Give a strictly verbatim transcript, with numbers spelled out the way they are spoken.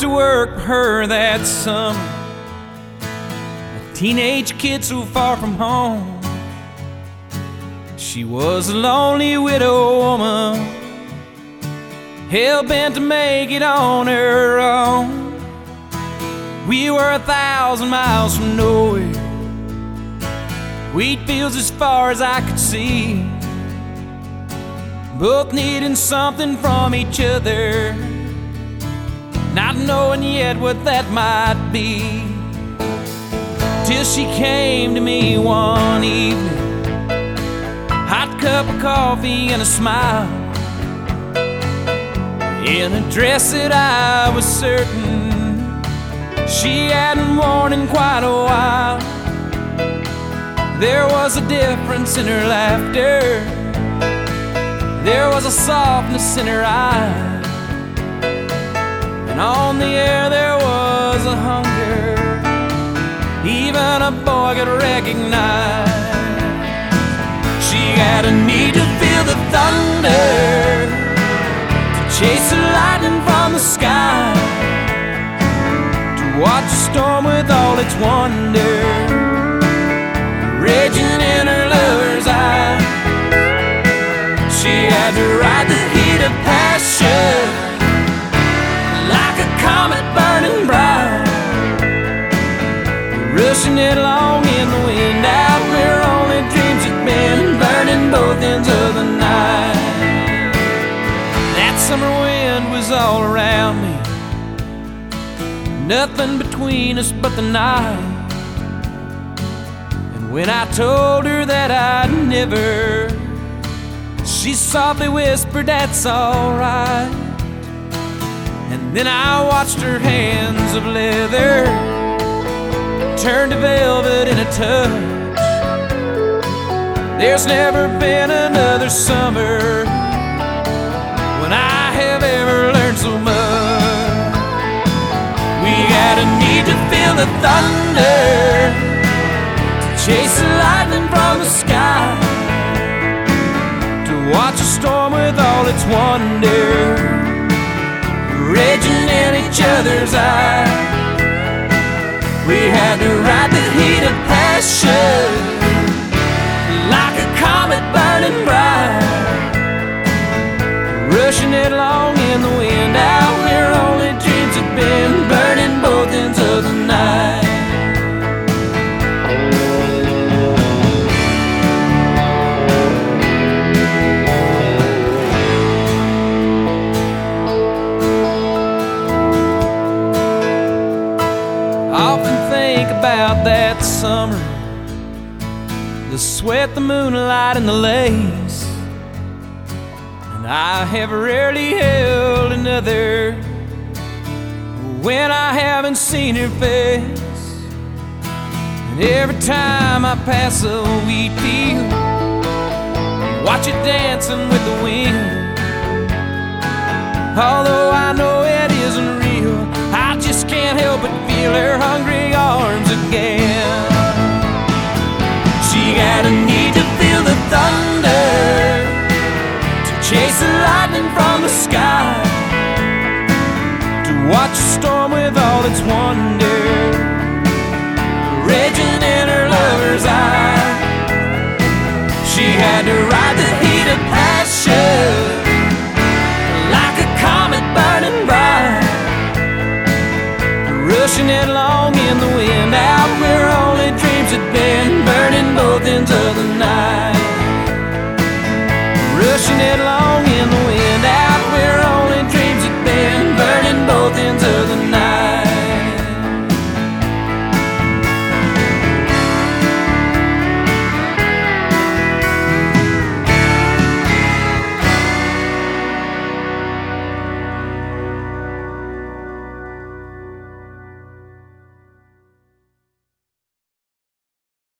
to work for her that summer. A teenage kid so far from home. She was a lonely widow woman, hell-bent to make it on her own. We were a thousand miles from nowhere, wheat fields as far as I could see, both needing something from each other, not knowing yet what that might be. Till she came to me one evening, hot cup of coffee and a smile, in a dress that I was certain she hadn't worn in quite a while. There was a difference in her laughter, there was a softness in her eyes, and on the air there was a hunger even a boy could recognize. She had a need to feel the thunder, to chase the lightning from the sky, to watch a storm with all its wonder raging in her lover's eye. She had to ride the heat of passion like a comet burning bright, rushing it along in the wind out where only dreams had been, burning both ends of the night. That summer wind was all around me, nothing between us but the night. And when I told her that I'd never, she softly whispered, "That's alright." And then I watched her hands of leather turn to velvet in a touch. There's never been another summer when I have ever learned so much. We had a need to feel the thunder, to chase the lightning from the sky, to watch a storm with all its wonder raging in each other's eyes. We had to ride the heat of passion like a comet burning bright, rushing it along in the wind out where only dreams had been, burning both ends of the night. About that summer, the sweat, the moonlight, and the lace, and I have rarely held another when I haven't seen her face. And every time I pass a wheat field, watch it dancing with the wind, although I know it isn't real, I just can't help but feel her hungry arms again. She had a need to feel the thunder, to chase the lightning from the sky, to watch a storm with all its wonder raging in her lover's eye. She had to ride the heat of passion like a comet burning bright, rushing it along in the wind out where only dreams had been, burning both ends of the night, rushing it along